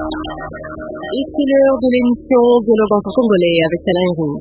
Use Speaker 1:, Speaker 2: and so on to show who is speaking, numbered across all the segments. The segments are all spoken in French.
Speaker 1: Et c'est l'heure de l'émission Dialogue en congolais avec Alain Roux.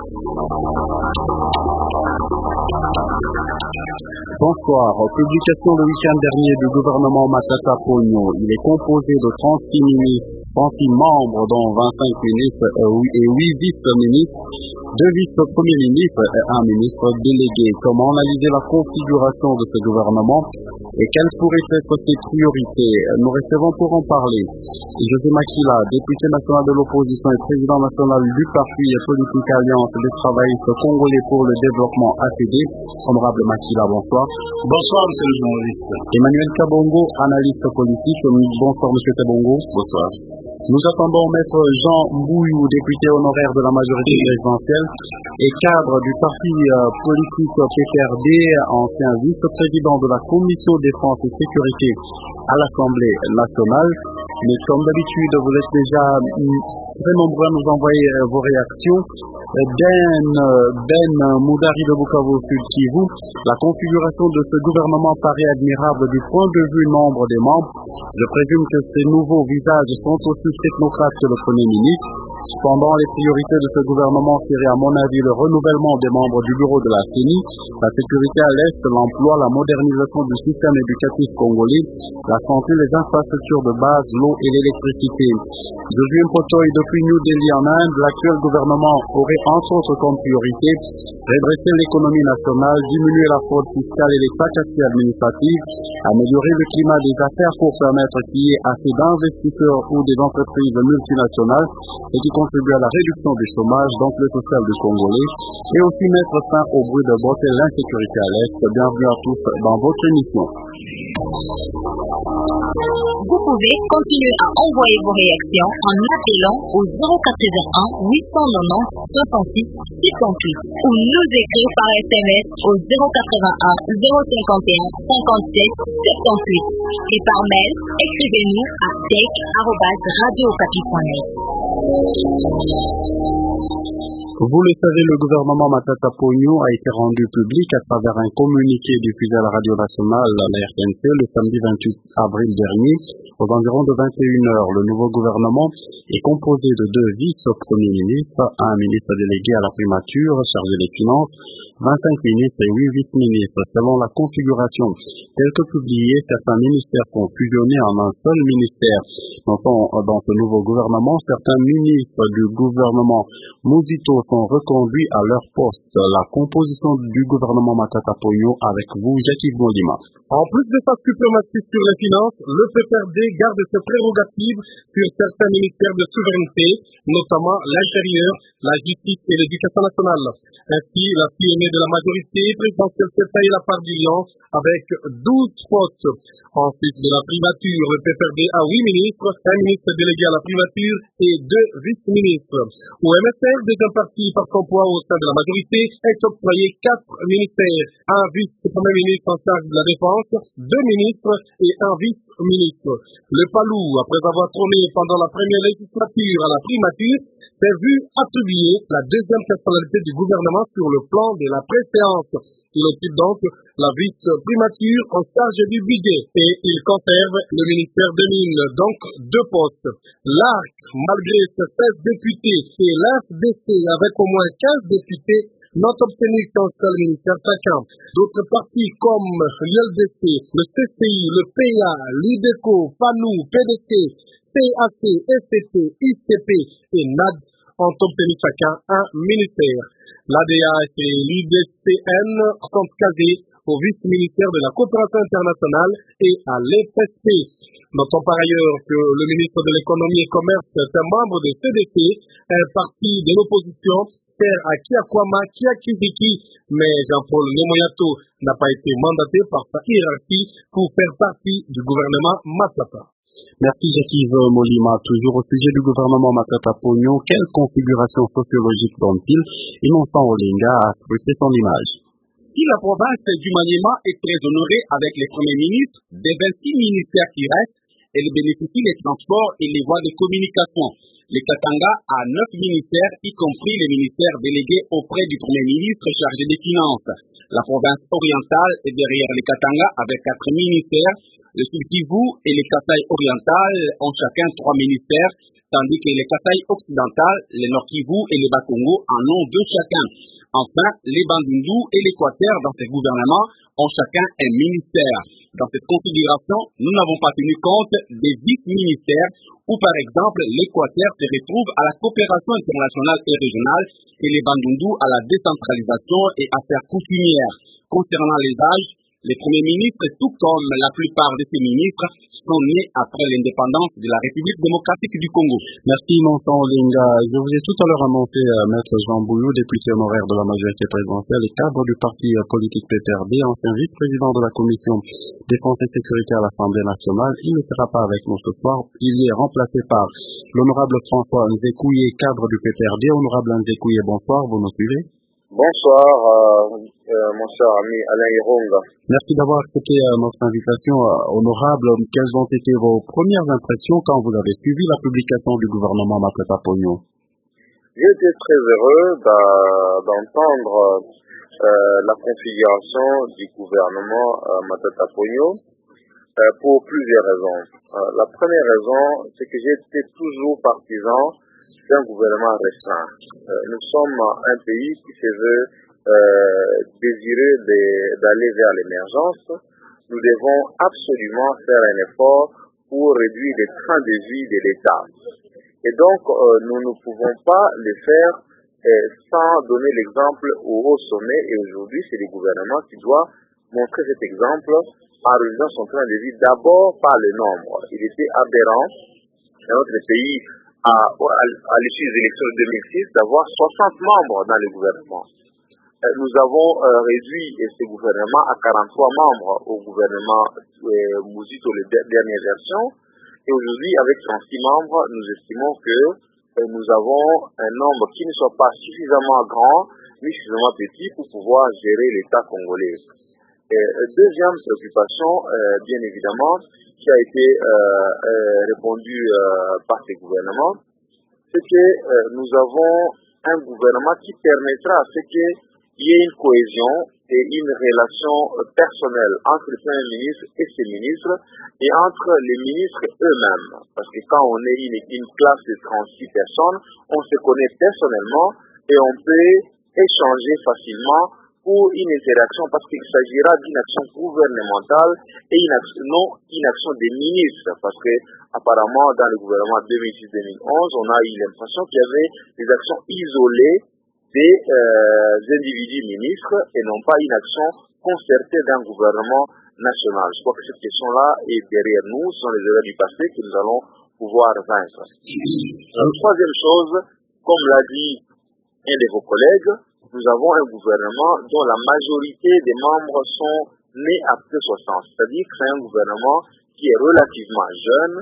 Speaker 2: Bonsoir. Publication le week-end dernier du gouvernement Matata Ponyo. Il est composé de 36 membres, dont 25 ministres et 8 vice-ministres, 2 vice-premiers ministres et 1 ministre délégué. Comment analyser la configuration de ce gouvernement et quelles pourraient être ses priorités? Nous recevons pour en parler José Makila, député national de l'opposition et président national du parti politique Alliance des travaillistes congolais pour le développement ATD. Honorable Makila, bonsoir.
Speaker 3: Bonsoir, monsieur le journaliste.
Speaker 2: Emmanuel Kabongo, analyste politique. Bonsoir, monsieur Kabongo.
Speaker 3: Bonsoir.
Speaker 2: Nous attendons maître Jean Mbouyou, député honoraire de la majorité présidentielle et cadre du parti politique PPRD, ancien vice-président de la Commission défense et sécurité à l'Assemblée nationale. Mais comme d'habitude, vous êtes déjà très nombreux à nous envoyer vos réactions. Ben Moudari de Bukavu Sud Kivu, la configuration de ce gouvernement paraît admirable du point de vue nombre des membres. Je présume que ces nouveaux visages sont aussi technocrates que le Premier ministre. Cependant, les priorités de ce gouvernement seraient à mon avis le renouvellement des membres du bureau de la CENI, la sécurité à l'Est, l'emploi, la modernisation du système éducatif congolais, la santé, les infrastructures de base, l'eau et l'électricité. Josué Mpotoy, depuis New Delhi en Inde, l'actuel gouvernement aurait entre autres comme priorité redresser l'économie nationale, diminuer la fraude fiscale et les tracasseries administratives, améliorer le climat des affaires pour permettre qu'il y ait assez d'investisseurs ou des entreprises multinationales et qui contribuent à la réduction du chômage, donc le social du Congolais, et aussi mettre fin au bruit de botte et l'insécurité à l'Est. Bienvenue à tous dans votre émission.
Speaker 4: Vous pouvez continuer à envoyer vos réactions en appelant au 081 890 66 58 ou nous écrire par SMS au 081 051 57 78 et par mail, écrivez-nous à tech@radiocapi.net.
Speaker 2: Vous le savez, le gouvernement Matata Ponyo a été rendu public à travers un communiqué diffusé à la radio nationale, la RTNC, le samedi 28 avril dernier, aux environs de 21h. Le nouveau gouvernement est composé de 2 vice-premiers ministres, un ministre délégué à la primature chargé des finances, 25 ministres et 8 vice-ministres. Selon la configuration telle que publiée, certains ministères sont fusionnés en un seul ministère. Notons dans ce nouveau gouvernement, certains ministres du gouvernement Mouzito sont reconduits à leur poste. La composition du gouvernement Matata Ponyo avec vous, Jacques Mondima.
Speaker 3: En plus de sa suprématie sur les finances, le PPRD garde ses prérogatives sur certains ministères de souveraineté, notamment l'intérieur, la justice et l'éducation nationale. Ainsi, la PNE de la majorité présidentielle s'est taillé la part du lion avec 12 postes. Ensuite, de la primature, le PPRD a 8 ministres, un ministre délégué à la primature et 2 vice-ministres. Au MSR, deuxième parti par son poids au sein de la majorité, est octroyé 4 ministères, un vice-premier ministre en charge de la défense, 2 ministres et un vice-ministre. Le Palou, après avoir trôné pendant la première législature à la primature, s'est vu attribuer la deuxième personnalité du gouvernement sur le plan de la préséance. Il occupe donc la vice-primature en charge du budget et il conserve le ministère des Mines, donc 2 postes. L'ARC, malgré ses 16 députés et l'AFDC avec au moins 15 députés, n'ont obtenu qu'un seul ministère chacun. D'autres partis comme l'LDC, le CCI, le PA, l'IDECO, PANU, PDC, PAC, FT, ICP et NAD ont obtenu chacun un ministère. L'ADH et l'IDCN sont casés au vice-ministère de la coopération internationale et à l'EPSP. Notons par ailleurs que le ministre de l'économie et commerce est un membre de CDC, un parti de l'opposition, cher à Kiakwama, Kiakiziki, mais Jean-Paul Nemoyato n'a pas été mandaté par sa hiérarchie pour faire partie du gouvernement Matata.
Speaker 2: Merci Jacques Molima. Toujours au sujet du gouvernement Matata Ponyo, quelle configuration sociologique donne-t-il? Innocent Olinga a scruté son image.
Speaker 5: Si la province du Maniema est très honorée avec les premiers ministres, des 26 ministères qui restent, elle bénéficie des transports et les voies de communication. Le Katanga a 9 ministères, y compris les ministères délégués auprès du Premier ministre chargé des Finances. La province orientale est derrière le Katanga avec 4 ministères. Le Sud Kivu et le Kasai oriental ont chacun 3 ministères, tandis que le Kasai occidental, le Nord Kivu et le Bas-Congo en ont 2 chacun. Enfin, les Bandundu et l'Équateur dans ces gouvernements ont chacun un ministère. Dans cette configuration, nous n'avons pas tenu compte des vice-ministères où, par exemple, l'Équateur se retrouve à la coopération internationale et régionale et les Bandundu à la décentralisation et affaires coutumières. Concernant les âges, les premiers ministres, tout comme la plupart de ces ministres, sont nés après l'indépendance de la République démocratique du Congo.
Speaker 2: Merci, Monstant Olinga. Je vous ai tout à l'heure annoncé Maître Jean Bouyou, député honoraire de la majorité présidentielle et cadre du parti politique PPRD, ancien vice-président de la commission défense et sécurité à l'Assemblée nationale. Il ne sera pas avec nous ce soir. Il est remplacé par l'honorable François Nzekouye, cadre du PPRD. Honorable Nzekouye, bonsoir, vous nous suivez?
Speaker 6: Bonsoir, mon cher ami Alain Ironga.
Speaker 2: Merci d'avoir accepté notre invitation honorable. Quelles ont été vos premières impressions quand vous avez suivi la publication du gouvernement Matata Ponyo?
Speaker 6: J'ai été très heureux d'entendre la configuration du gouvernement Matata Ponyo pour plusieurs raisons. La première raison, c'est que j'ai été toujours partisan d'un gouvernement restreint. Nous sommes un pays qui se veut désireux d'aller vers l'émergence. Nous devons absolument faire un effort pour réduire les trains de vie de l'État. Et donc, nous ne pouvons pas le faire sans donner l'exemple au haut sommet. Et aujourd'hui, c'est le gouvernement qui doit montrer cet exemple en réduisant son train de vie d'abord par le nombre. Il était aberrant dans notre pays à l'issue des élections de 2006 d'avoir 60 membres dans le gouvernement. Nous avons réduit ce gouvernement à 43 membres au gouvernement Mouzito, les dernières versions. Et aujourd'hui, avec 36 membres, nous estimons que nous avons un nombre qui ne soit pas suffisamment grand ni suffisamment petit pour pouvoir gérer l'État congolais. Deuxième préoccupation, bien évidemment, qui a été répondu par ces gouvernements, c'est que nous avons un gouvernement qui permettra à ce qu'il y ait une cohésion et une relation personnelle entre le Premier ministre et ses ministres et entre les ministres eux-mêmes. Parce que quand on est une classe de 36 personnes, on se connaît personnellement et on peut échanger facilement pour une interaction, parce qu'il s'agira d'une action gouvernementale et non une action des ministres, parce que apparemment dans le gouvernement 2006-2011, on a eu l'impression qu'il y avait des actions isolées des individus ministres et non pas une action concertée d'un gouvernement national. Je crois que cette question-là est derrière nous, ce sont les erreurs du passé que nous allons pouvoir vaincre. Troisième chose, comme l'a dit un de vos collègues, nous avons un gouvernement dont la majorité des membres sont nés après 60, c'est-à-dire que c'est un gouvernement qui est relativement jeune,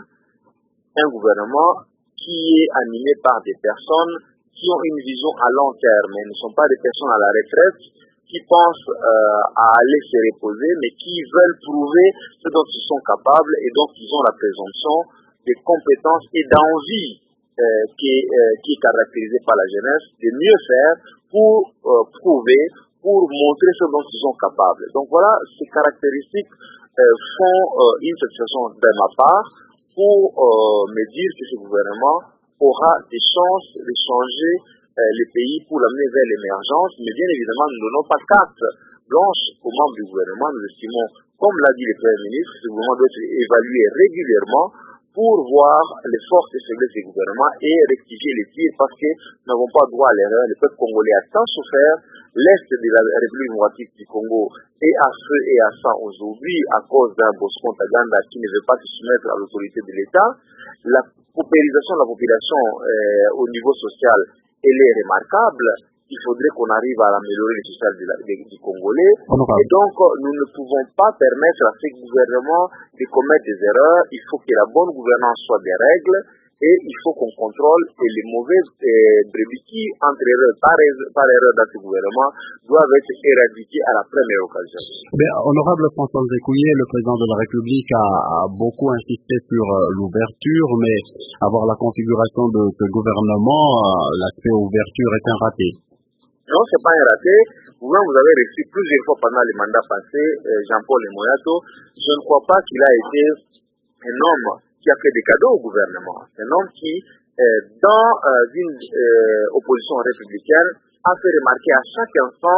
Speaker 6: un gouvernement qui est animé par des personnes qui ont une vision à long terme, et ne sont pas des personnes à la retraite qui pensent à aller se reposer, mais qui veulent prouver ce dont ils sont capables et donc ils ont la présomption des compétences et d'envie qui est caractérisée par la jeunesse, de mieux faire pour prouver, pour montrer ce dont ils sont capables. Donc voilà, ces caractéristiques font une satisfaction de ma part pour me dire que ce gouvernement aura des chances de changer les pays pour l'amener vers l'émergence. Mais bien évidemment, nous ne donnons pas carte blanche aux membres du gouvernement. Nous estimons, comme l'a dit le Premier ministre, ce gouvernement doit être évalué régulièrement pour voir les forces et faiblesses du gouvernement et rectifier les tirs, parce que nous n'avons pas droit à l'erreur. Le peuple congolais a tant souffert, l'Est de la République démocratique du Congo est à feu et à sang aujourd'hui à cause d'un Bosco Ntaganda qui ne veut pas se soumettre à l'autorité de l'État. La paupérisation de la population au niveau social, elle est remarquable. Il faudrait qu'on arrive à améliorer le social du Congolais. Et donc, nous ne pouvons pas permettre à ces gouvernements de commettre des erreurs. Il faut que la bonne gouvernance soit des règles et il faut qu'on contrôle et les mauvaises brebis qui, entre erreurs, par erreur dans ce gouvernement, doivent être éradiquées à la première occasion.
Speaker 2: Honorable François Nzekouye, le président de la République a beaucoup insisté sur l'ouverture, mais avoir la configuration de ce gouvernement, l'aspect ouverture est un raté.
Speaker 6: Non, ce n'est pas un raté. Vous avez reçu plusieurs fois pendant les mandats passés Jean-Paul Moyato. Je ne crois pas qu'il a été un homme qui a fait des cadeaux au gouvernement. C'est un homme qui, dans une opposition républicaine, a fait remarquer à chaque instant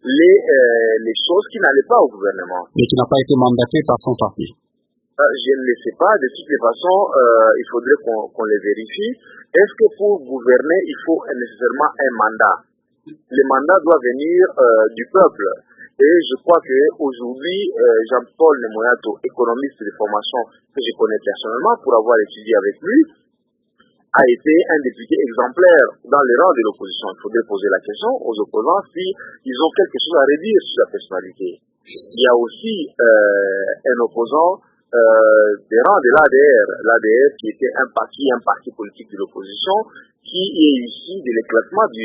Speaker 6: les choses qui n'allaient pas au gouvernement.
Speaker 2: Mais qui n'a pas été mandaté par son parti.
Speaker 6: Je ne le sais pas. De toutes les façons, il faudrait qu'on les vérifie. Est-ce que pour gouverner, il faut nécessairement un mandat? Le mandat doit venir du peuple. Et je crois qu'aujourd'hui, Jean-Paul Moyato, économiste de formation que je connais personnellement pour avoir étudié avec lui, a été un député exemplaire dans les rangs de l'opposition. Il faudrait poser la question aux opposants s'ils ont quelque chose à redire sur sa personnalité. Il y a aussi un opposant des rangs de l'ADR qui était un parti politique de l'opposition, qui est issu de l'éclatement du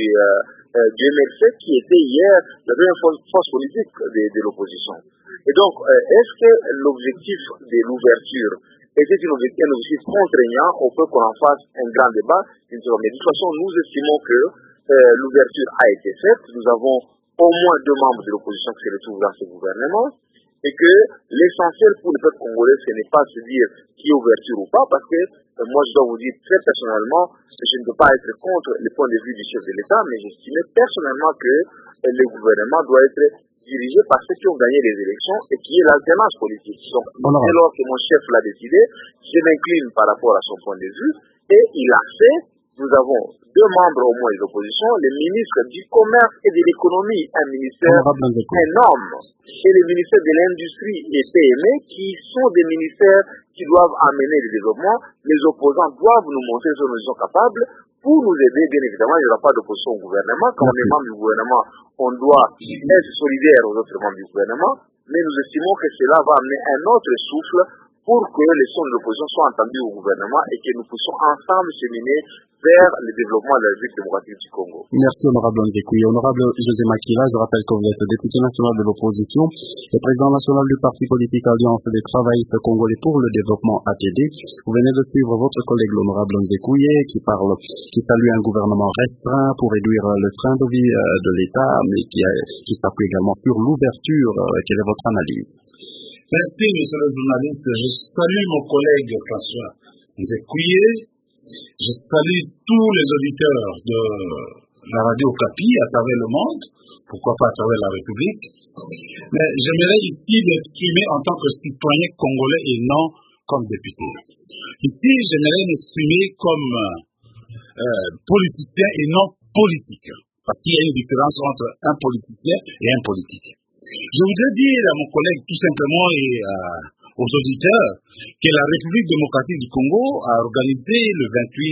Speaker 6: MLC, qui était hier la deuxième force politique de l'opposition. Et donc, est-ce que l'objectif de l'ouverture était un objectif contraignant au point qu'on en fasse un grand débat? Mais de toute façon, nous estimons que l'ouverture a été faite. Nous avons au moins 2 membres de l'opposition qui se retrouvent dans ce gouvernement. Et que l'essentiel pour le peuple congolais, ce n'est pas se dire qui est ouverture ou pas, parce que moi je dois vous dire très personnellement, je ne peux pas être contre le point de vue du chef de l'État, mais j'estime personnellement que le gouvernement doit être dirigé par ceux qui ont gagné les élections et qui est l'alternance politique. Donc, dès lors que mon chef l'a décidé, je m'incline par rapport à son point de vue, et il a fait. Nous avons 2 membres au moins de l'opposition, le ministre du Commerce et de l'Économie, un ministère énorme, et le ministère de l'Industrie et PME, qui sont des ministères qui doivent amener le développement. Les opposants doivent nous montrer ce dont ils sont capables pour nous aider. Bien évidemment, il n'y aura pas d'opposition au gouvernement. Quand on est membre du gouvernement, on doit être solidaire aux autres membres du gouvernement, mais nous estimons que cela va amener un autre souffle pour que les sons de l'opposition soient entendus au gouvernement et que nous puissions ensemble cheminer vers le développement de la République démocratique du Congo.
Speaker 2: Merci, honorable Nzekouye. Honorable José Makila, je rappelle que vous êtes député national de l'opposition et président national du parti politique Alliance des travaillistes congolais pour le développement ATD. Vous venez de suivre votre collègue l'honorable Nzekouye qui salue un gouvernement restreint pour réduire le train de vie de l'État, mais qui s'appuie également sur l'ouverture. Quelle est votre analyse?
Speaker 7: Merci, monsieur le journaliste. Je salue mon collègue François Nzekouye. Je salue tous les auditeurs de la radio Okapi à travers le monde, pourquoi pas à travers la République. Mais j'aimerais ici m'exprimer en tant que citoyen congolais et non comme député. Ici, j'aimerais m'exprimer comme politicien et non politique, parce qu'il y a une différence entre un politicien et un politique. Je voudrais dire à mon collègue tout simplement et aux auditeurs que la République démocratique du Congo a organisé le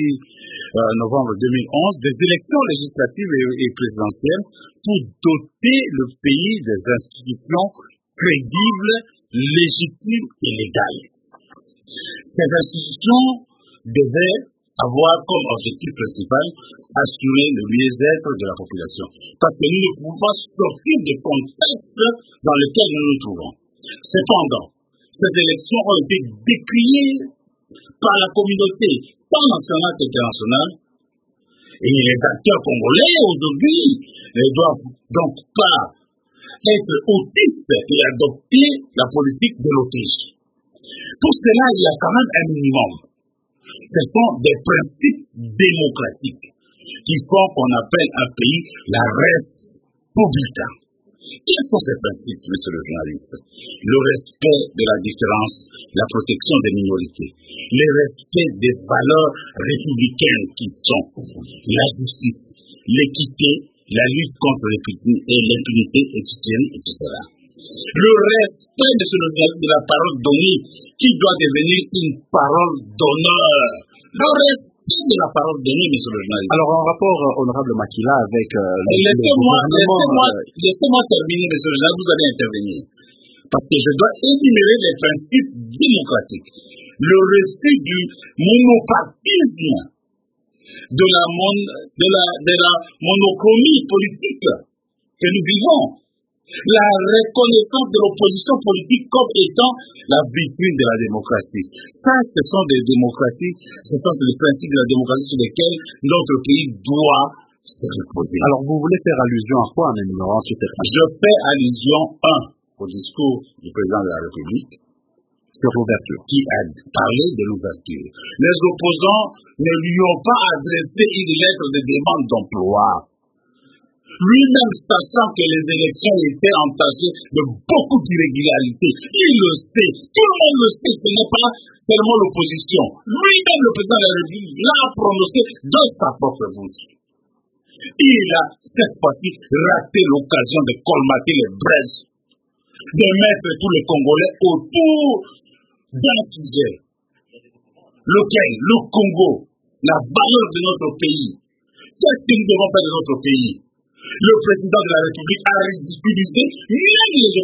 Speaker 7: 28 novembre 2011 des élections législatives et présidentielles pour doter le pays des institutions crédibles, légitimes et légales. Ces institutions devaient avoir comme objectif principal assurer le mieux-être de la population. Parce que nous ne pouvons pas sortir du contexte dans lequel nous nous trouvons. Cependant, ces élections ont été décriées par la communauté, tant nationale qu'internationale, et les acteurs congolais aujourd'hui ne doivent donc pas être autistes et adopter la politique de l'Autriche. Pour cela, il y a quand même un minimum. Ce sont des principes démocratiques qui font qu'on appelle un pays la res publica. Quels sont ces principes, monsieur le journaliste? Le respect de la différence, la protection des minorités, le respect des valeurs républicaines qui sont la justice, l'équité, la lutte contre l'impunité, etc. Le respect de la parole donnée qui doit devenir une parole d'honneur. Le respect de la parole donnée, monsieur le journaliste.
Speaker 2: Alors, en rapport, honorable Makila, avec
Speaker 7: Laissez-moi terminer, monsieur le journaliste, vous allez intervenir. Parce que je dois énumérer les principes démocratiques. le refus du monopartisme, de la monochromie politique que nous vivons, la reconnaissance de l'opposition politique comme étant la vitrine de la démocratie. Ça, ce sont des démocraties, ce sont les principes de la démocratie sur lesquels notre pays doit se reposer.
Speaker 2: Alors, vous voulez faire allusion à quoi en énumérant ce texte?
Speaker 7: Je fais allusion, au discours du président de la République,
Speaker 2: sur l'ouverture,
Speaker 7: qui a parlé de l'ouverture. Les opposants ne lui ont pas adressé une lettre de demande d'emploi. Lui-même sachant que les élections étaient entachées de beaucoup d'irrégularités. Il le sait, tout le monde le sait, ce n'est pas seulement l'opposition. Lui-même, le président de la République, l'a prononcé de sa propre bouche. Il a, cette fois-ci, raté l'occasion de colmater les brèches, de mettre tous les Congolais autour d'un sujet, lequel, le Congo, la valeur de notre pays. Qu'est-ce que nous devons faire de notre pays? Le président de la République a ridiculisé même les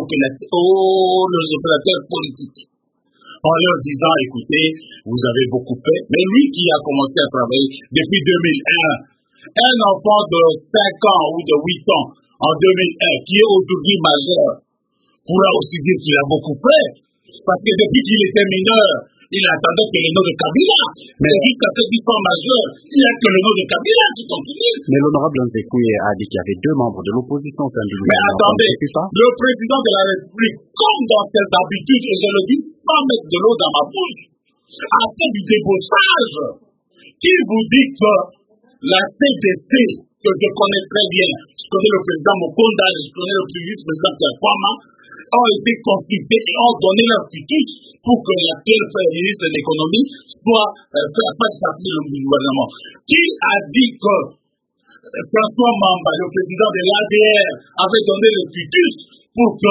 Speaker 7: opérateurs politiques, en leur disant, écoutez, vous avez beaucoup fait, mais lui qui a commencé à travailler depuis 2001, un enfant de 5 ans ou de 8 ans en 2001, qui est aujourd'hui majeur, pourra aussi dire qu'il a beaucoup fait. Parce que depuis qu'il était mineur, il attendait que le nom de Kabila. Mais jusqu'à ce qu'il soit majeur, il n'y a que le nom de Kabila qui continue.
Speaker 2: Mais l'honorable Nzekouye a dit qu'il y avait 2 membres de l'opposition.
Speaker 7: Mais attendez, le président de la République, comme dans ses habitudes, et je le dis sans mettre de l'eau dans ma bouche, a fait du débauchage. Qui vous dit que la CDC, que je connais très bien, je connais le président Mokonda, je connais le vice-président Kiakwama, ont été consultés et ont donné leur critique pour que l'actuel ministre de l'économie fasse partie du gouvernement. Qui a dit que François Mamba, le président de l'ADR, avait donné le quitus pour que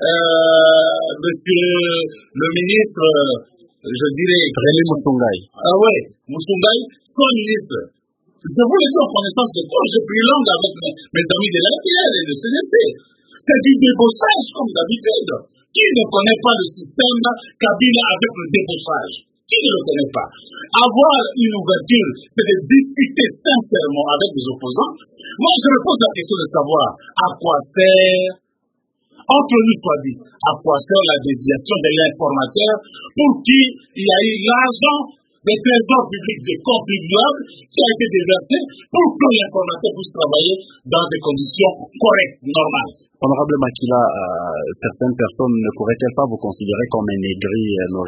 Speaker 7: monsieur le ministre, je dirais...
Speaker 2: René Moussoungaï.
Speaker 7: Ah ouais, Moussoungaï, soit ministre. Je voulais être en connaissance de cause, j'ai pris langue avec mes amis de l'ADR et de CDC. C'est du débauchage comme d'habitude. Qui ne connaît pas le système Kabila avec le débauchage? Qui ne le connaît pas? Avoir une ouverture, c'est de discuter sincèrement avec les opposants. Moi, je me pose la question de savoir à quoi sert, entre nous soit dit, à quoi sert la désignation de l'informateur pour qui il y a eu l'argent des trésors publics des contribuables qui a été déversé pour que l'informateur puisse travailler dans des conditions correctes, normales.
Speaker 2: Honorable Makila, certaines personnes ne pourraient-elles pas vous considérer comme un aigri?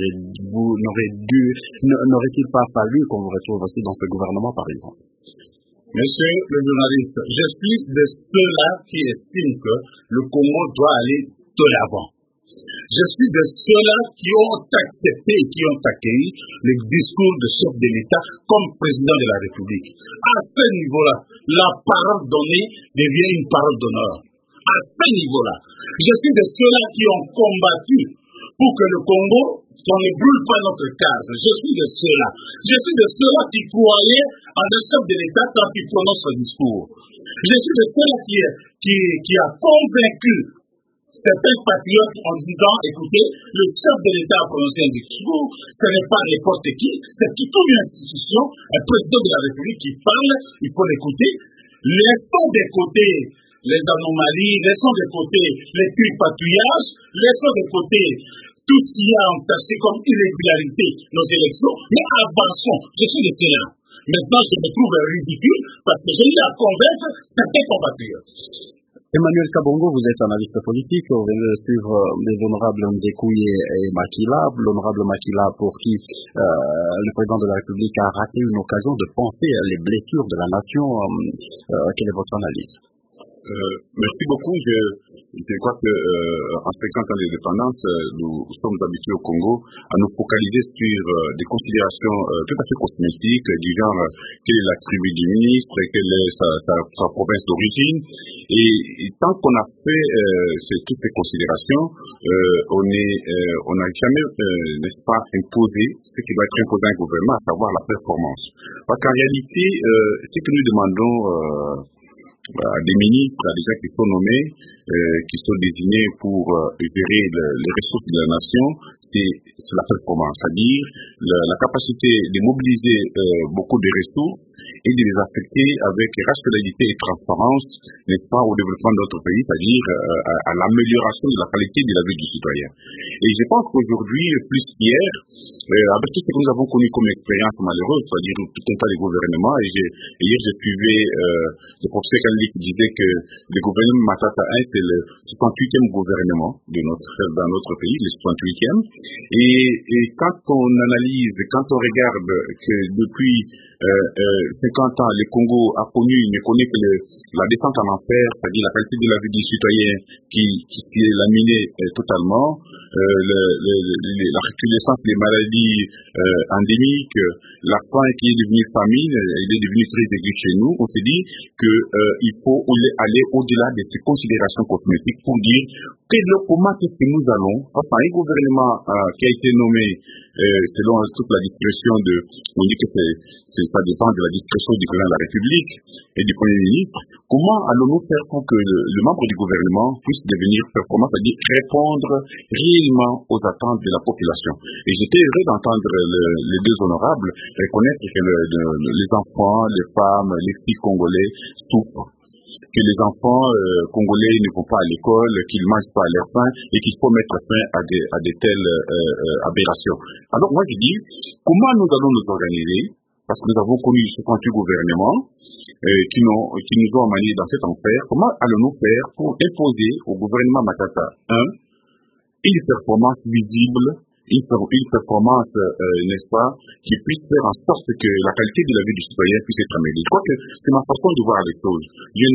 Speaker 2: N'aurait-il pas fallu qu'on vous retrouve aussi dans ce gouvernement, par exemple?
Speaker 7: Monsieur le journaliste, je suis de ceux-là qui estiment que le Congo doit aller de l'avant. Je suis de ceux-là qui ont accepté et qui ont accueilli le discours de chef de l'État comme président de la République. À ce niveau-là, la parole donnée devient une parole d'honneur. À ce niveau-là, je suis de ceux-là qui ont combattu pour que le Congo, qu'on ne brûle pas notre case. Je suis de ceux-là. Je suis de ceux-là qui croyaient en le chef de l'État quand il prononce son discours. Je suis de ceux-là qui a convaincu certains patriotes en disant, écoutez, le chef de l'État a prononcé un discours, ce n'est pas n'importe qui, c'est toute une institution, un président de la République qui parle, il faut l'écouter. Laissons de côté les anomalies, laissons de côté les tripatouillages, laissons de côté tout ce qui a entaché comme irrégularité nos élections, mais avançons. Je suis de cela. Maintenant, je me trouve ridicule parce que j'ai eu à convaincre certains compatriotes.
Speaker 2: Emmanuel Kabongo, vous êtes analyste politique, vous venez de suivre les honorables Nzekouye et Makila. L'honorable Makila, pour qui le président de la République a raté une occasion de penser les blessures de la nation. Quelle est votre analyse?
Speaker 8: Merci beaucoup. Je crois que en 50 ans d'indépendance, nous sommes habitués au Congo à nous focaliser sur des considérations tout à fait cosmétiques du genre quelle est la tribu du ministre, quelle est sa province d'origine. Et tant qu'on a fait toutes ces considérations, on n'a jamais, n'est-ce pas, imposé ce qui va être imposé à un gouvernement, à savoir la performance. Parce qu'en réalité, ce que nous demandons des ministres, à des gens qui sont nommés, qui sont désignés pour gérer les ressources de la nation, c'est la performance, c'est-à-dire la capacité de mobiliser beaucoup de ressources et de les affecter avec rationalité et transparence, n'est-ce pas, au développement de notre pays, c'est-à-dire à l'amélioration de la qualité de la vie du citoyen. Et je pense qu'aujourd'hui, plus qu'hier, avec tout ce que nous avons connu comme expérience malheureuse, c'est-à-dire tout un tas de gouvernements, et hier je suivais le professeur Kanli qui disait que le gouvernement Matata 1, c'est le 68e gouvernement dans notre pays, le 68e. Et quand on analyse, quand on regarde que depuis 50 ans, le Congo ne connaît que la descente en enfer, c'est-à-dire la qualité de la vie des citoyens qui s'est laminée totalement, la recrudescence des maladies endémiques, la faim qui est devenue famine, elle est devenue très aiguë chez nous. On s'est dit qu'il faut aller au-delà de ces considérations cosmétiques pour dire comment est-ce que nous allons, face à un gouvernement qui a été nommé selon toute la discrétion on dit que ça dépend de la discrétion du président de la République et du Premier ministre, comment allons-nous faire pour que le membre du gouvernement puisse devenir performant, c'est-à-dire répondre réellement aux attentes de la population. Et j'étais heureux d'entendre les deux honorables reconnaître que les enfants, les femmes, les filles congolais souffrent, que les enfants congolais ne vont pas à l'école, qu'ils ne mangent pas à leur faim et qu'il faut mettre fin à de telles aberrations. Alors moi je dis, comment nous allons nous organiser, parce que nous avons connu 68 gouvernements qui nous ont emmenés dans cet enfer, comment allons-nous faire pour imposer au gouvernement Matata 1 une performance visible, une performance, n'est-ce pas, qui puisse faire en sorte que la qualité de la vie du citoyen puisse être améliorée. Je crois que c'est ma façon de voir les choses. Je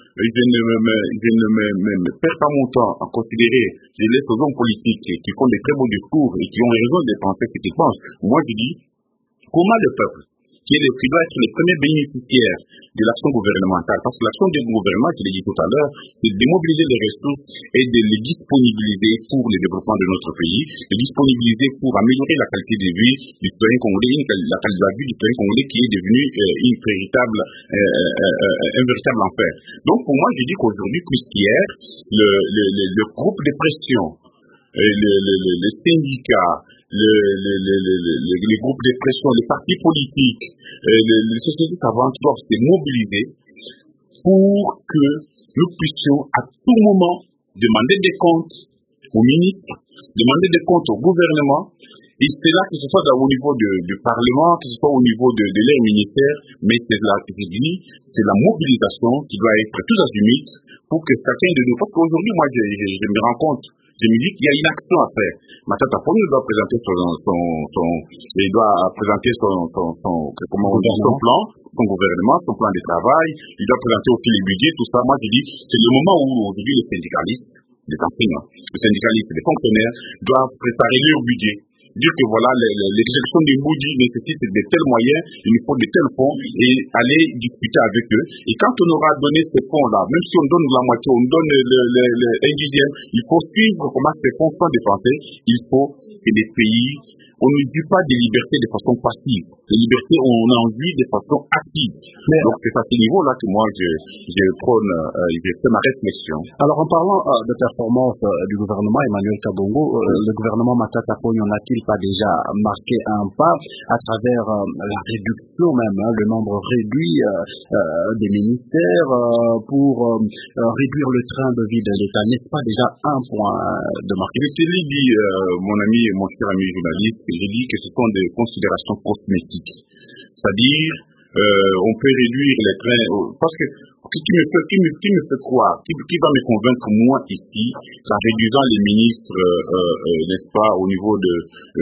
Speaker 8: ne me perds pas mon temps à considérer les hommes politiques qui font des très beaux discours et qui ont raison de penser ce qu'ils pensent. Moi, je dis, comment le peuple, qui doit être le premier bénéficiaire de l'action gouvernementale, parce que l'action du gouvernement, je l'ai dit tout à l'heure, c'est de mobiliser les ressources et de les disponibiliser pour le développement de notre pays, de disponibiliser pour améliorer la qualité de vie du citoyen congolais, la qualité de la vie du citoyen congolais qui est devenu un véritable enfer. Donc pour moi, je dis qu'aujourd'hui, plus qu'hier, le groupe de pression, les syndicats, les groupes de pression, les partis politiques, les sociétés savantes doivent se mobiliser pour que nous puissions à tout moment demander des comptes aux ministres, demander des comptes au gouvernement, et c'est là que ce soit au niveau du Parlement, que ce soit au niveau de leur ministère, mais c'est la mobilisation qui doit être tout azimut pour que chacun de nous, parce qu'aujourd'hui, moi, je me rends compte, je me dis qu'il y a une action à faire. Matata Ponyo doit présenter son gouvernement, son plan de travail, il doit présenter aussi les budgets, tout ça. Moi, je dis, c'est le moment où aujourd'hui les syndicalistes, les enseignants, les syndicalistes, les fonctionnaires doivent préparer leur budget. Dire que voilà, l'exécution des Moudi nécessite de tels moyens, il faut de tels fonds, et aller discuter avec eux. Et quand on aura donné ces fonds-là, même si on donne la moitié, on donne un dixième, il faut suivre comment ces fonds sont dépensés. Il faut que les pays, on ne jouit pas des libertés de façon passive. Les libertés, on en jouit de façon active. Donc c'est à ce niveau-là que moi, je prône, je fais ma réflexion.
Speaker 2: Alors en parlant de performance du gouvernement Emmanuel Kabongo, le gouvernement Matata Ponyo n'a-t-il pas déjà marqué un pas à travers la réduction même, le nombre réduit des ministères pour réduire le train de vie de l'État? N'est-ce pas déjà un point de marqué?
Speaker 8: Je te l'ai dit, mon ami et mon cher ami journaliste, je dis que ce sont des considérations cosmétiques. C'est-à-dire, on peut réduire les trains, parce que qui me fait croire, qui va me convaincre moi ici, en réduisant les ministres, n'est-ce pas, au niveau de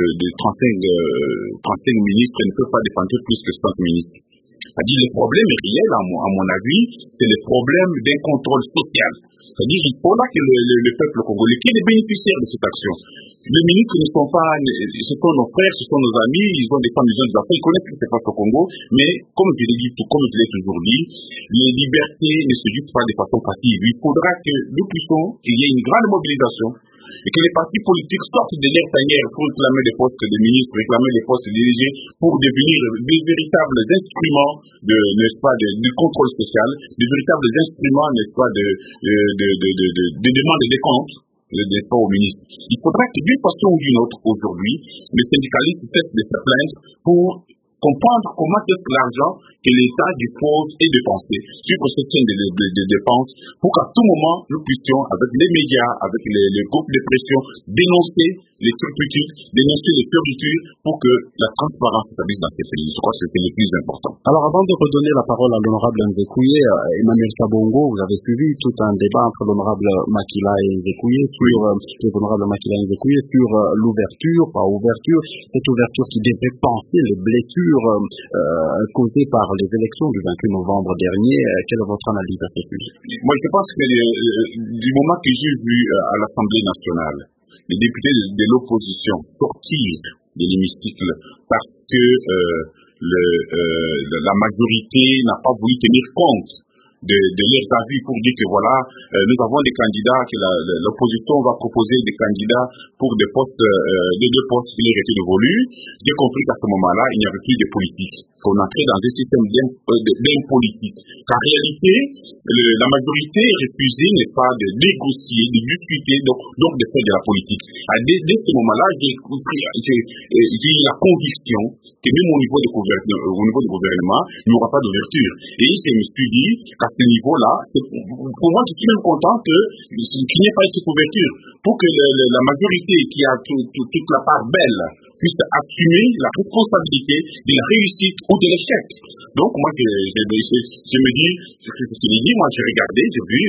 Speaker 8: 35 ministres, ne peut pas dépendre plus que 50 ministres. C'est-à-dire, le problème est réel, à mon avis, c'est le problème d'un contrôle social. C'est-à-dire, il faut là que le peuple congolais, qui est le bénéficiaire de cette action. Les ministres ne sont pas, ce sont nos frères, ce sont nos amis, ils ont des femmes, ils ont des enfants, ils connaissent ce qui se passe au Congo, mais comme je l'ai dit, comme je l'ai toujours dit, les libertés ne se disent pas de façon passive. Il faudra que nous puissions, qu'il y ait une grande mobilisation et que les partis politiques sortent de leur tanière pour réclamer des postes de ministres, réclamer des postes de DG, pour devenir des véritables instruments n'est-ce pas, du contrôle social, des véritables instruments, n'est-ce pas, de demande des comptes, n'est-ce pas, au ministre. Il faudra que d'une façon ou d'une autre, aujourd'hui, les syndicalistes cessent de se plaindre pour comprendre comment est-ce que l'argent que l'État dispose est dépensé, suivre ce système de dépenses, pour qu'à tout moment, nous puissions, avec les médias, avec les groupes de pression, dénoncer les turpitudes, dénoncer les fermetures, pour que la transparence s'établisse dans ces pays. Je crois que c'est le plus important.
Speaker 2: Alors, avant de redonner la parole à l'honorable Nzekouye, Emmanuel Kabongo, vous avez suivi tout un débat entre l'honorable Makila et Nzekouye sur l'ouverture, pas ouverture, cette ouverture qui devrait penser les blessures causées par les élections du 28 novembre dernier. Quelle est votre analyse à ce sujet?
Speaker 8: Moi, je pense que du moment que j'ai vu à l'Assemblée nationale les députés de l'opposition sortir de l'hémicycle parce que la majorité n'a pas voulu tenir compte de leurs avis pour dire que voilà, nous avons des candidats, que l'opposition va proposer des candidats pour des postes, des deux postes qui leur étaient dévolus. J'ai compris qu'à ce moment-là, il n'y avait plus de politique. On entrait dans un système d'impolitique. En réalité, la majorité refusait, n'est-ce pas, de négocier, de discuter, donc de faire de la politique. Dès ce moment-là, j'ai eu la conviction que même au niveau du gouvernement, il n'y aura pas d'ouverture. Et je me suis dit qu'à ce niveau-là, pour moi, je suis même content qu'il n'y ait pas cette ouverture, pour que la majorité qui a toute la part belle puisse assumer la responsabilité de la réussite ou de l'échec. Donc, moi, je me dis, ce que je dis, moi, j'ai regardé, j'ai vu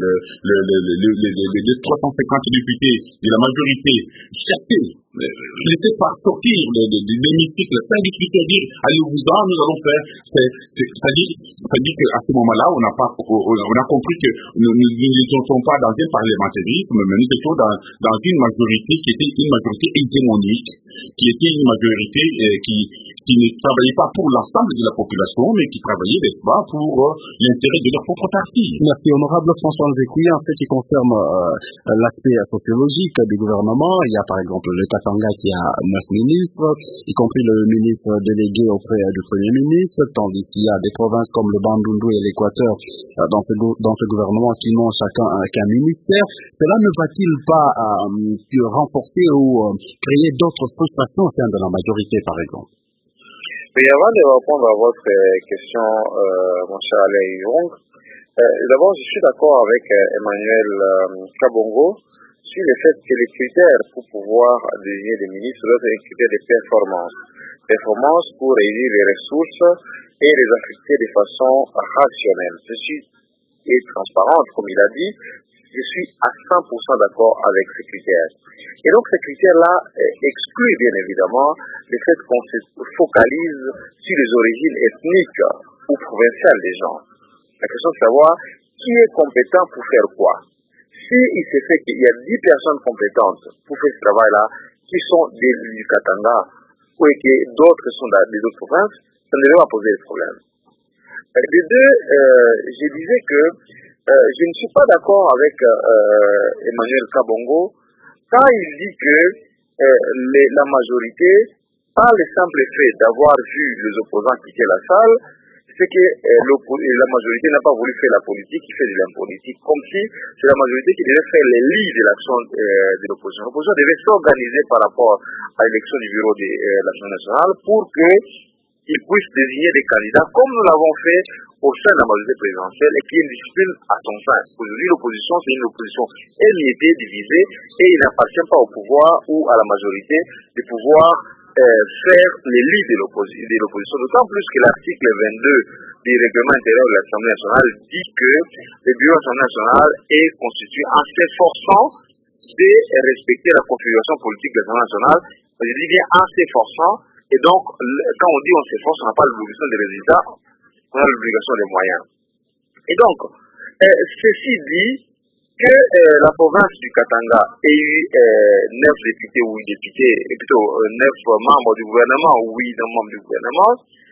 Speaker 8: les 350 députés de la majorité chasser, laisser pas sortir de l'hémicycle, sans discussion, dire, allez-vous-en, nous allons faire. C'est-à-dire qu'à ce moment-là, on a compris que nous ne sommes pas dans un parlementarisme, mais nous étions dans une majorité qui était une majorité hégémonique, qui était une majorité qui ne travaillait pas pour l'ensemble de la population, mais qui travaillait, n'est-ce pas, pour l'intérêt de leur propre parti.
Speaker 2: Merci, honorable François Nzekouye. En ce qui concerne l'aspect sociologique du gouvernement, il y a par exemple le Katanga qui a 9 ministres, y compris le ministre délégué auprès du Premier ministre, tandis qu'il y a des provinces comme le Bandundu et l'Équateur dans ce gouvernement qui n'ont chacun qu'un ministère. Cela ne va-t-il pas renforcer ou créer d'autres frustrations au sein de la majorité, par exemple?
Speaker 6: Mais avant de répondre à votre question, mon cher Alain Young, d'abord, je suis d'accord avec Emmanuel Kabongo sur le fait que les critères pour pouvoir désigner des ministres doivent être des critères de performance. Performance pour réunir les ressources et les affecter de façon rationnelle. Ceci est transparente, comme il a dit. Je suis à 100% d'accord avec ces critères. Et donc ces critères-là excluent bien évidemment le fait qu'on se focalise sur les origines ethniques ou provinciales des gens. La question de savoir qui est compétent pour faire quoi. Si il se fait qu'il y a 10 personnes compétentes pour faire ce travail-là, qui sont des du Katanga, ou que d'autres sont des autres provinces, ça ne devrait pas poser de problème. De deux, je disais que je ne suis pas d'accord avec Emmanuel Kabongo quand il dit que la majorité, par le simple fait d'avoir vu les opposants quitter la salle, c'est que la majorité n'a pas voulu faire la politique, qui fait de l'impolitique, comme si c'est la majorité qui devait faire les lits de l'action de l'opposition. L'opposition devait s'organiser par rapport à l'élection du bureau de l'Assemblée nationale pour qu'ils puissent désigner des candidats, comme nous l'avons fait au sein de la majorité présidentielle, et qui est une discipline à son sein. Aujourd'hui, l'opposition, c'est une opposition émiettée, divisée, et il n'appartient pas au pouvoir ou à la majorité de pouvoir faire les lits de l'opposition, d'autant plus que l'article 22 du règlement intérieur de l'Assemblée nationale dit que le bureau de l'Assemblée nationale est constitué en s'efforçant de respecter la configuration politique de l'Assemblée nationale. Je dis bien en s'efforçant, et donc quand on dit on s'efforce, on n'a pas l'obligation des résultats, on a l'obligation des moyens. Et donc, ceci dit que la province du Katanga ait eu 9 députés ou 8 députés, et plutôt 9 membres du gouvernement ou 8 membres du gouvernement,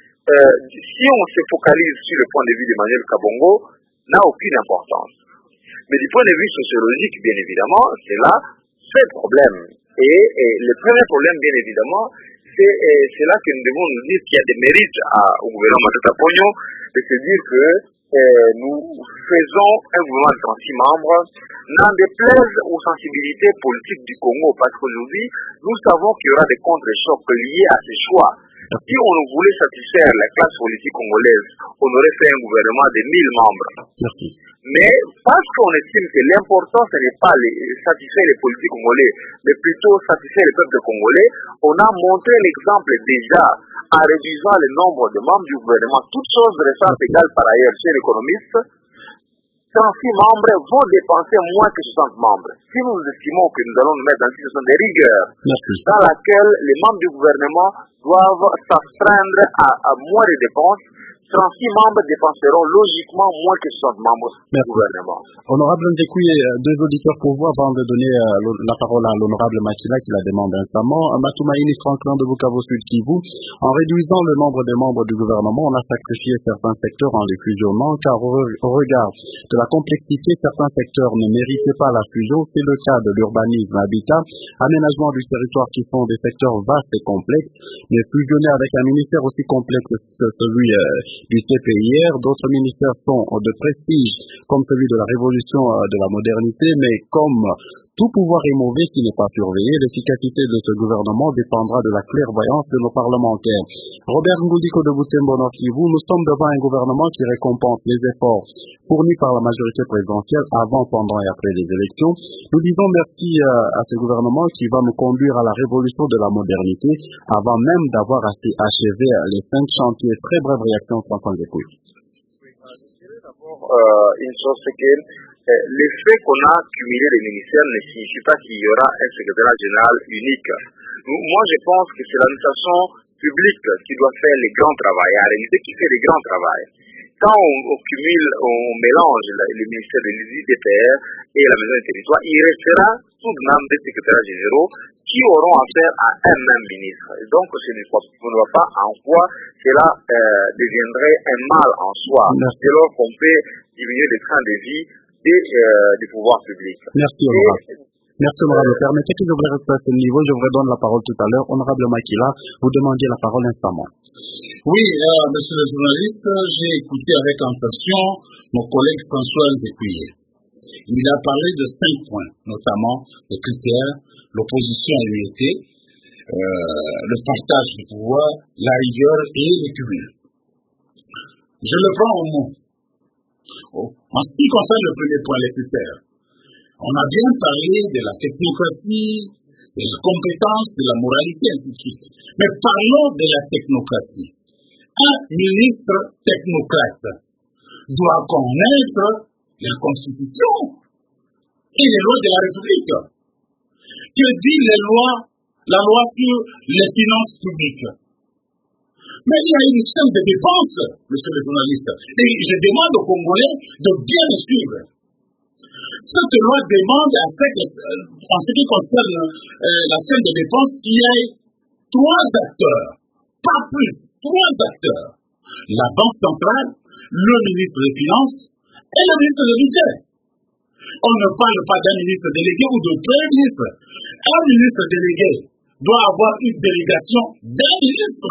Speaker 6: si on se focalise sur le point de vue d'Emmanuel Kabongo, n'a aucune importance. Mais du point de vue sociologique, bien évidemment, c'est là fait problème. Et le premier problème, bien évidemment, c'est là que nous devons nous dire qu'il y a des mérites au gouvernement de Taponyo, de se dire que nous faisons un gouvernement de 36 membres, n'en déplaise aux sensibilités politiques du Congo, parce qu'aujourd'hui, nous savons qu'il y aura des contre-chocs liés à ces choix. Si on voulait satisfaire la classe politique congolaise, on aurait fait un gouvernement de 1000 membres.
Speaker 2: Merci.
Speaker 6: Mais parce qu'on estime que l'important, ce n'est pas satisfaire les politiques congolais, mais plutôt satisfaire le peuple congolais, on a montré l'exemple déjà en réduisant le nombre de membres du gouvernement. Toutes choses restant égales par ailleurs chez l'économiste, 36 membres vont dépenser moins que 60 membres. Si nous estimons que nous allons nous mettre dans une situation de rigueur, dans laquelle les membres du gouvernement doivent s'astreindre à moins de dépenses, 36 membres dépenseront logiquement moins que 60 membres du gouvernement.
Speaker 2: Honorable Ndekouye, deux auditeurs pour vous avant de donner la parole à l'honorable Makila qui la demande instamment. Matoumaïni Franklin de Bukavu Sud Kivu, en réduisant le nombre des membres du gouvernement, on a sacrifié certains secteurs en les fusionnant, car au regard de la complexité, certains secteurs ne méritaient pas la fusion. C'est le cas de l'urbanisme, habitat, aménagement du territoire qui sont des secteurs vastes et complexes, mais fusionnés avec un ministère aussi complexe que celui du CPIR. D'autres ministères sont de prestige, comme celui de la révolution de la modernité, mais comme tout pouvoir est mauvais qui n'est pas surveillé, l'efficacité de ce gouvernement dépendra de la clairvoyance de nos parlementaires. Robert Ngoudiko de Butembo Nord Kivu, nous sommes devant un gouvernement qui récompense les efforts fournis par la majorité présidentielle avant, pendant et après les élections. Nous disons merci à ce gouvernement qui va nous conduire à la révolution de la modernité avant même d'avoir achevé les 5 chantiers. Très brève réaction, François Zécoui.
Speaker 6: D'abord, une chose, c'est que le fait qu'on a cumulé les ministères ne signifie pas qu'il y aura un secrétariat général unique. Moi, je pense que c'est l'administration publique qui doit faire les grands travaux, la réalité qui fait les grands travaux. Quand on cumule, on mélange les ministères de l'IDPR et la maison des territoires, il restera tout de même des secrétaires généraux qui auront affaire à un même ministre. Et donc, je ne vois pas en quoi cela deviendrait un mal en soi. C'est lors qu'on peut diminuer les trains de vie des pouvoirs publics.
Speaker 2: Merci, honorable. Merci, honorable. Permettez que je vous reste à ce niveau. Je vous redonne la parole tout à l'heure. Honorable Makila, vous demandiez la parole instamment.
Speaker 7: Oui, monsieur le journaliste, j'ai écouté avec attention mon collègue François Zékuye. Il a parlé de 5 points, notamment les critères, l'opposition à l'unité, le partage du pouvoir, la rigueur et le cumul. Je le prends au mot. En ce qui concerne le premier point, les critères, on a bien parlé de la technocratie, de la compétence, de la moralité, ainsi de suite. Mais parlons de la technocratie. Un ministre technocrate doit connaître la Constitution et les lois de la République. Que dit la loi sur les finances publiques? Mais il y a une système de dépenses, monsieur le journaliste. Et je demande aux Congolais de bien le suivre. Cette loi demande, en ce qui concerne la scène de dépenses, qu'il y ait 3 acteurs, pas plus, 3 acteurs. La Banque centrale, le ministre des Finances et le ministre du Budget. On ne parle pas d'un ministre délégué ou de premier ministre. Un ministre délégué doit avoir une délégation d'un ministre.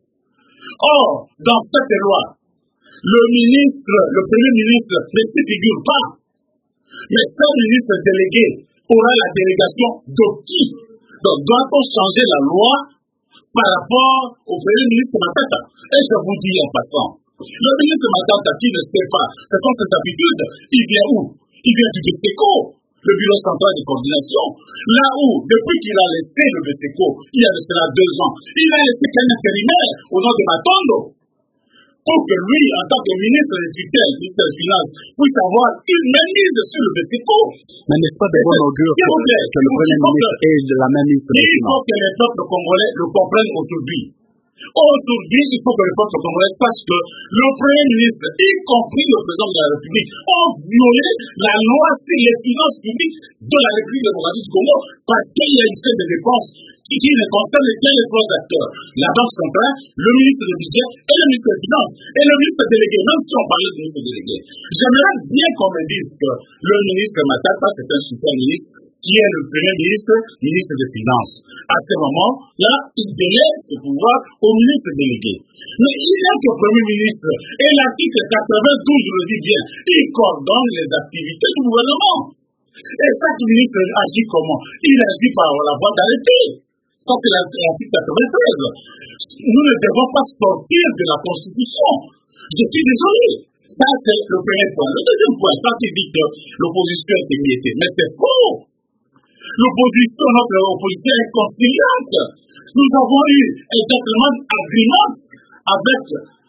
Speaker 7: Or, dans cette loi, le premier ministre ne s'y figure pas. Mais ce ministre délégué aura la délégation de qui? Donc, doit-on changer la loi par rapport au premier ministre Matata? Et je vous dis en passant, le ministre Matata qui ne sait pas, ce sont ses habitudes, il vient où? Il vient du BSECO, le bureau central de coordination. Là où, depuis qu'il a laissé le BSECO, il y a de cela 2 ans, il a laissé qu'un intérimaire au nom de Matondo, pour que lui, en tant que ministre des tutelles, ministre des Finances, puisse avoir une mainmise sur le BSECO.
Speaker 2: Mais n'est-ce pas de bon augure que le Premier ministre ait de la mainmise sur le Finances?
Speaker 7: Il faut que les peuples congolais le comprennent aujourd'hui. Aujourd'hui, il faut que les peuples congolais sachent que le Premier ministre, y compris le président de la République, ont violé la loi sur les finances publiques de la République démocratique du Congo parce qu'il y a une chaîne de dépenses qui ne concerne que les 3 acteurs. La Banque centrale, le ministre du Budget et le ministre des Finances. Et le ministre délégué, même si on parlait du ministre délégué. J'aimerais bien qu'on me dise que le ministre Matata, c'est un super ministre qui est le Premier ministre, ministre des Finances. À ce moment-là, il délègue ce pouvoir au ministre délégué. Mais il n'est que Premier ministre. Et l'article 92, je le dis bien, il coordonne les activités du gouvernement. Et chaque ministre agit comment? Il agit par la voie d'arrêté. Ça, c'est l'article 93. Nous ne devons pas sortir de la Constitution. Je suis désolé. Ça, c'est le premier point. Le deuxième point, quand il dit que l'opposition est émiettée, mais c'est faux. L'opposition, notre opposition est conciliante. Nous avons eu un gentleman agreement avec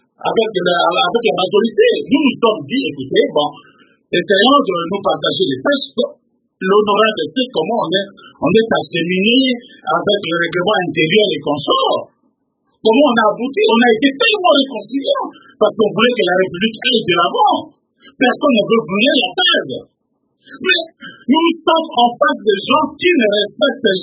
Speaker 7: la majorité. Nous nous sommes dit, écoutez, bon, essayons de nous partager les tâches. L'honorable sait comment on est acheminé avec le règlement intérieur et consorts. Comment on a abouti? On a été tellement réconciliants parce qu'on voulait que la République aille de l'avant. Personne ne veut brûler la thèse. Mais nous sommes en face de gens qui ne respectent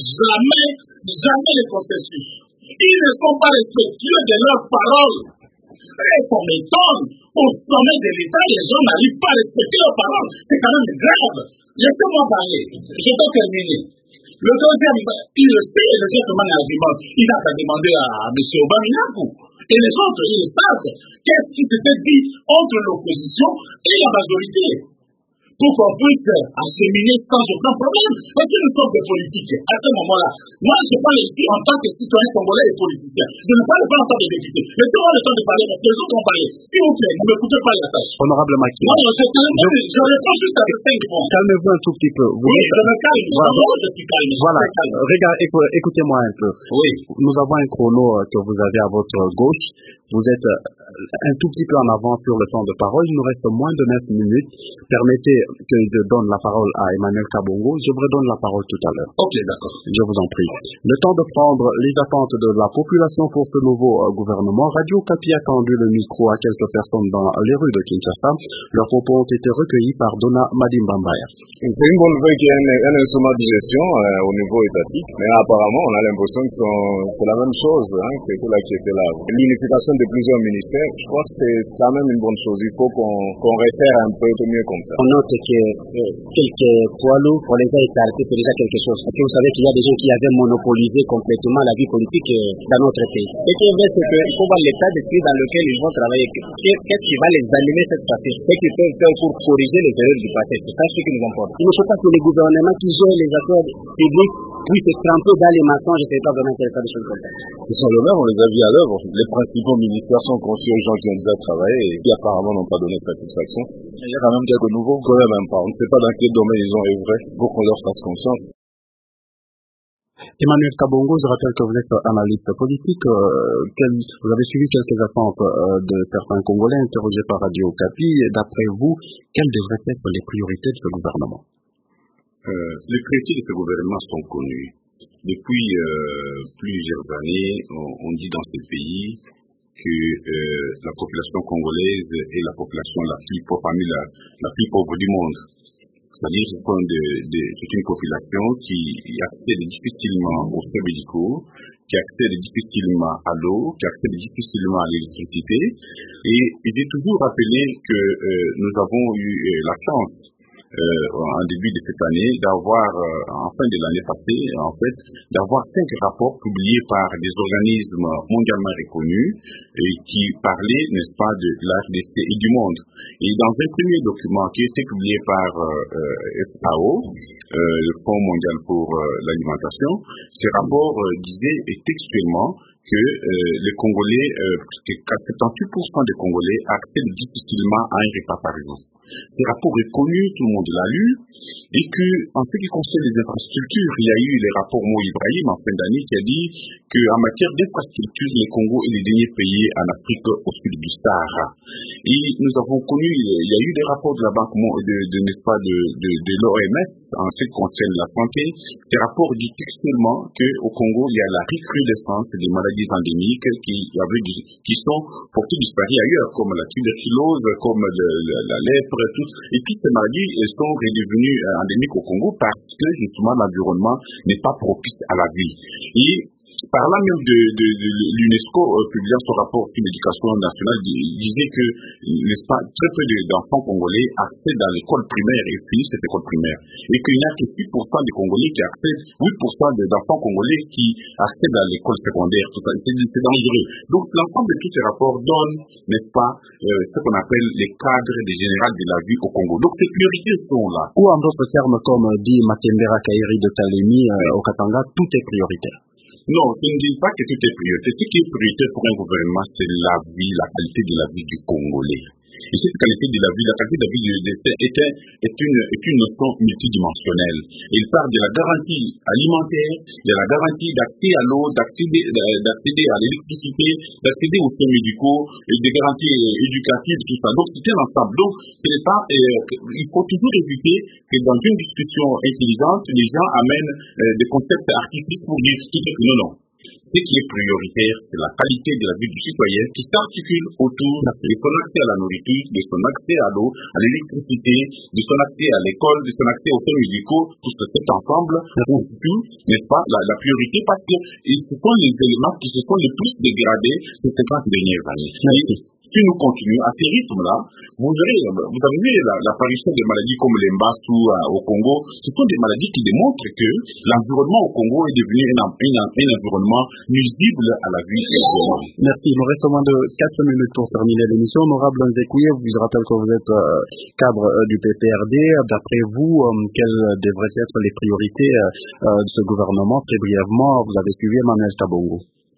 Speaker 7: jamais les processus. Ils ne sont pas respectueux de leurs paroles. Et ça m'étonne. Au sommet de l'État, les gens n'arrivent pas à respecter leurs paroles. C'est quand même grave. Laissez-moi parler. Je dois terminer. Le deuxième, il le sait, le gentleman argument. Il a qu'à demander à M. Obaminaku. Et les autres, ils le savent. Qu'est-ce qui s'était dit entre l'opposition et la majorité pour qu'on puisse acheminer sans aucun problème. Parce que nous sommes des politiques. À ce moment-là, moi, je parle ici en tant que citoyen congolais et politicien. Je ne parle pas en tant que député. Laissez-moi le temps de parler parce que les autres ont parlé. S'il vous plaît, ne m'écoutez pas la tâche.
Speaker 2: Honorable Maki.
Speaker 7: Non, je réponds juste avec 5 points.
Speaker 2: Calmez-vous un tout petit peu.
Speaker 7: Oui, je me calme. Je suis calme.
Speaker 2: Voilà. Regarde, écoutez-moi un peu.
Speaker 7: Oui.
Speaker 2: Nous avons un chrono que vous avez à votre gauche. Vous êtes un tout petit peu en avant sur le temps de parole. Il nous reste moins de 9 minutes. Permettez que je donne la parole à Emmanuel Kabongo. Je vous redonne la parole tout à l'heure.
Speaker 7: Ok, d'accord.
Speaker 2: Je vous en prie. Le temps de prendre les attentes de la population pour ce nouveau gouvernement. Radio Kapi a tendu le micro à quelques personnes dans les rues de Kinshasa. Leurs propos ont été recueillis par Dona Madimbambaya.
Speaker 9: C'est une bonne nouvelle qu'il y ait un instrument de gestion au niveau étatique, mais apparemment on a l'impression que c'est la même chose que ceux-là qui étaient là. L'unification de plusieurs ministères, je crois que c'est quand même une bonne chose. Il faut qu'on resserre un peu, c'est mieux comme ça.
Speaker 10: On note que quelques poids lourds, on les a écartés, c'est déjà quelque chose. Parce que vous savez qu'il y a des gens qui avaient monopolisé complètement la vie politique dans notre pays. Ce qui est vrai, c'est qu'il faut voir l'état d'esprit dans lequel ils vont travailler. Qu'est-ce qui va les animer cette fois-ci? Ce qu'ils peuvent faire pour corriger les erreurs du passé. C'est ça ce qui nous importe. Il ne faut pas que les gouvernements qui gèrent les affaires publiques puissent se tremper dans les mensonges. C'est pas vraiment quelque chose comme ça.
Speaker 9: Ce sont les mêmes, on les a vus à l'œuvre. Les principaux ministères sont confiés aux gens qui ont déjà travaillé et qui apparemment n'ont pas donné satisfaction. Il y a quand même quelque nouveau, quand même pas. On ne sait pas dans quel domaine ils ont œuvré pour qu'on leur fasse confiance.
Speaker 2: Emmanuel Kabongo, je rappelle que vous êtes analyste politique. Vous avez suivi quelques attentes de certains Congolais interrogés par Radio Kapi. D'après vous, quelles devraient être les priorités de ce gouvernement?
Speaker 8: Les priorités de ce gouvernement sont connues. Depuis plusieurs années, on dit dans ce pays que la population congolaise est la population la plus pauvre du monde. C'est-à-dire que c'est une population qui accède difficilement aux soins médicaux, qui accède difficilement à l'eau, qui accède difficilement à l'électricité. Et il est toujours rappelé que nous avons eu la chance en début de cette année d'avoir, en fin de l'année passée, en fait, d'avoir 5 rapports publiés par des organismes mondialement reconnus et qui parlaient, n'est-ce pas, de la RDC et du monde. Et dans un premier document qui a été publié par FAO, le Fonds mondial pour l'alimentation, ce rapport disait textuellement que les Congolais, qu'à 78% des Congolais accèdent difficilement à un repas par exemple. Ce rapport est connu, tout le monde l'a lu, et que, en ce qui concerne les infrastructures, il y a eu les rapports Mo Ibrahim en fin d'année qui a dit qu'en matière d'infrastructures, le Congo est le dernier pays en Afrique au sud du Sahara. Et nous avons connu, il y a eu des rapports de la Banque n'est-ce pas, de l'OMS en ce qui concerne la santé. Ces rapports disent textuellement qu'au Congo, il y a la recrudescence des maladies endémiques qui sont portées disparues ailleurs, comme la tuberculose, comme la lèpre, et toutes ces maladies sont redevenues endémiques au Congo parce que justement l'environnement n'est pas propice à la vie. Et parlant même de l'UNESCO, publiant son rapport sur l'éducation nationale, disait que, n'est-ce pas, très peu d'enfants congolais accèdent dans l'école primaire et finissent cette école primaire. Et qu'il n'y a que 6% des Congolais qui accèdent, 8% d'enfants congolais qui accèdent à l'école secondaire. Tout ça, c'est dangereux. Donc, l'ensemble de tous ces rapports donnent, n'est-ce pas, ce qu'on appelle les cadres des générales de la vie au Congo. Donc, ces priorités sont là.
Speaker 2: Ou en d'autres termes, comme dit Matembera Kairi de Kalemi au Katanga, tout est prioritaire.
Speaker 8: Non, je ne dis pas que tout est prioritaire. Ce qui est prioritaire pour un gouvernement, c'est la vie, la qualité de la vie du Congolais. Et cette qualité de la vie est une notion multidimensionnelle. Il part de la garantie alimentaire, de la garantie d'accès à l'eau, d'accéder à l'électricité, d'accéder aux soins médicaux, et des garanties éducatives, tout ça. Donc c'est un ensemble. Donc ce n'est pas, il faut toujours éviter que dans une discussion intelligente, les gens amènent des concepts artificiels pour dire non. Ce qui est prioritaire, c'est la qualité de la vie du citoyen qui s'articule autour de son accès à la nourriture, de son accès à l'eau, à l'électricité, de son accès à l'école, de son accès aux soins médicaux. Tout cet ensemble constitue, n'est-ce pas, la priorité parce que ce sont les éléments qui se sont les plus dégradés ces 50 dernières années. Si nous continuons à ces rythmes-là, vous avez vu l'apparition des maladies comme les Mbassou au Congo. Ce sont des maladies qui démontrent que l'environnement au Congo est devenu un environnement nuisible à la vie des gens.
Speaker 2: Merci. Il nous reste moins de 4 minutes pour terminer l'émission. Honorable Nzekouye, je vous rappelle que vous êtes cadre du PPRD. D'après vous, quelles devraient être les priorités de ce gouvernement? Très brièvement, vous avez suivi Emmanuel Tabongo.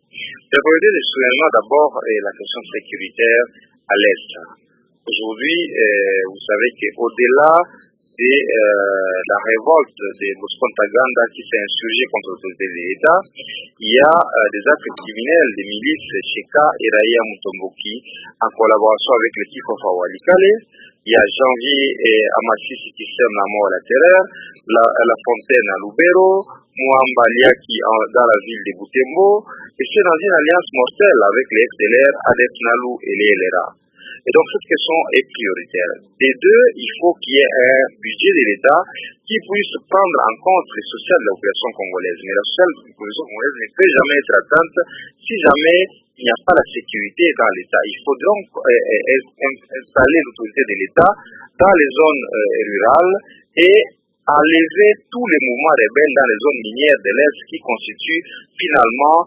Speaker 6: La priorité du gouvernement d'abord est la question sécuritaire à l'Est. Aujourd'hui, vous savez qu'au-delà de la révolte des Bosco-Ntaganda qui s'est insurgée contre l'autorité de l'État, il y a des actes criminels des milices Cheka et Raya Mutomboki en collaboration avec l'équipe of Walikale. Il y a Janvier et Amasisi qui sème la mort à la terreur, la Fontaine à Lubero, Mouamba Liaki dans la ville de Butembo, et c'est dans une alliance mortelle avec les FDLR, ADF Nalu et les LRA. Et donc cette question est prioritaire. Des deux, il faut qu'il y ait un budget de l'État qui puisse prendre en compte les social de la population congolaise. Mais la sociale de la population congolaise ne peut jamais être atteinte si jamais il n'y a pas la sécurité dans l'État. Il faut donc installer l'autorité de l'État dans les zones rurales et enlever tous les mouvements rebelles dans les zones minières de l'Est qui constituent finalement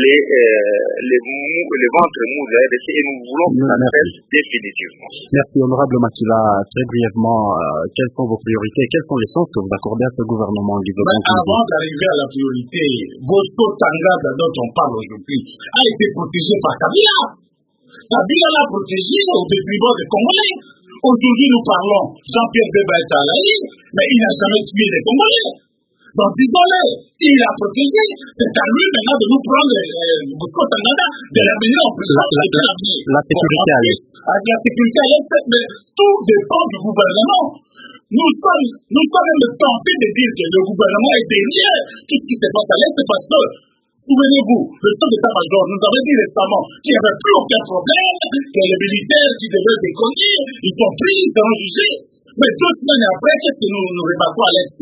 Speaker 6: les ventres mous de la RDC et nous voulons que ça cesse définitivement.
Speaker 2: Merci, honorable Makila. Très brièvement, quelles sont vos priorités? Quelles sont les chances que vous accordez à ce gouvernement?
Speaker 7: Avant d'arriver à la priorité, Bosco-Ntaganda dont on parle aujourd'hui a été protégé par Kabila. Kabila l'a protégé au détriment des Congolais. Aujourd'hui, nous parlons, Jean-Pierre Bemba est à la ligne, mais il n'a jamais tué les Congolais. Donc, disons-le, il a protégé. C'est à lui maintenant de nous prendre Bosco-Ntaganda, de l'amener en plus.
Speaker 2: La sécurité à l'Est.
Speaker 7: La sécurité à l'Est, mais tout dépend du gouvernement. Nous sommes tentés de dire que le gouvernement est derrière tout ce qui se passe à l'Est parce que, souvenez-vous, le chef d'état-major nous avait dit récemment qu'il n'y avait plus aucun problème, que les militaires qui devaient déconner, ils sont pris, ils seront jugés. Mais 2 semaines après, qu'est-ce que nous rebattons à l'Est?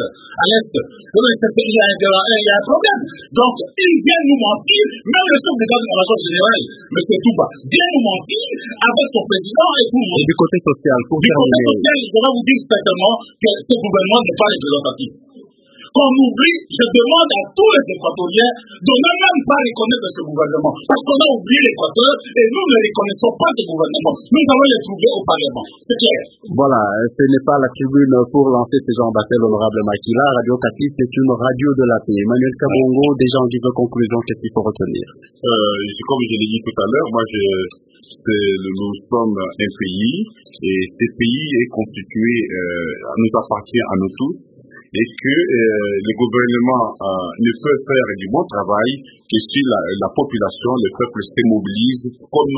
Speaker 7: Il y a un problème. Donc, ils viennent nous mentir, même le chef d'état-major général, M. Touba, vient nous mentir avec son président et tout.
Speaker 2: Et du côté social,
Speaker 7: je vais vous dire certainement que ce gouvernement n'est pas représentatif. Qu'on oublie, je demande à tous les Équatoriens de ne même pas reconnaître ce gouvernement. Parce qu'on a oublié l'Équateur et nous ne reconnaissons pas ce gouvernement. Nous allons les trouver au Parlement. C'est clair.
Speaker 2: Voilà, ce n'est pas la tribune pour lancer ces gens d'appel, honorable Makila. Radio Kapi, c'est une radio de la paix. Emmanuel Kabongo, déjà en guise de conclusion, qu'est-ce qu'il faut retenir?
Speaker 8: Comme je l'ai dit tout à l'heure, nous sommes un pays et ce pays est constitué, nous appartient à nous tous. Et que le gouvernement ne peut faire du bon travail que si la population, le peuple se mobilise comme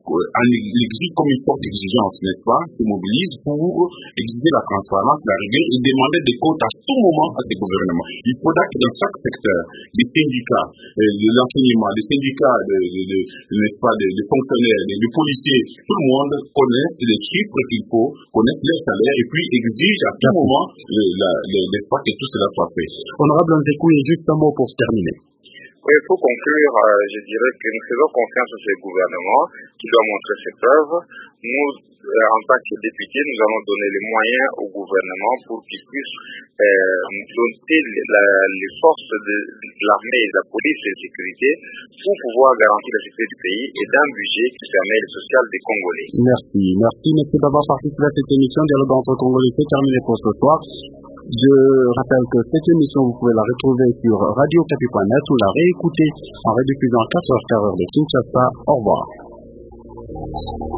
Speaker 8: une forte exigence, n'est-ce pas, se mobilise pour exiger la transparence, la rigueur et demander des comptes à tout moment à ces gouvernements. Il faudra que dans chaque secteur, les syndicats, de l'enseignement, les syndicats n'est-ce pas, des fonctionnaires, des policiers, tout le monde connaisse les chiffres qu'il faut, connaisse leurs salaires et puis exige à tout moment l'espace que tout cela soit fait.
Speaker 2: Honorable Nzekouye, juste un mot pour terminer.
Speaker 6: Oui, pour conclure, je dirais que nous faisons confiance à ce gouvernement qui doit montrer ses preuves. Nous, en tant que députés, nous allons donner les moyens au gouvernement pour qu'il puisse doter les forces de l'armée, de la police et de la sécurité pour pouvoir garantir la sécurité du pays et d'un budget qui permet le social des Congolais.
Speaker 2: Merci. Merci, monsieur, d'avoir participé à cette émission Dialogue entre Congolais. C'est terminé pour ce soir. Je rappelle que cette émission, vous pouvez la retrouver sur radiocapi.net ou la réécouter en rediffusion à 4h15 de Kinshasa. Au revoir.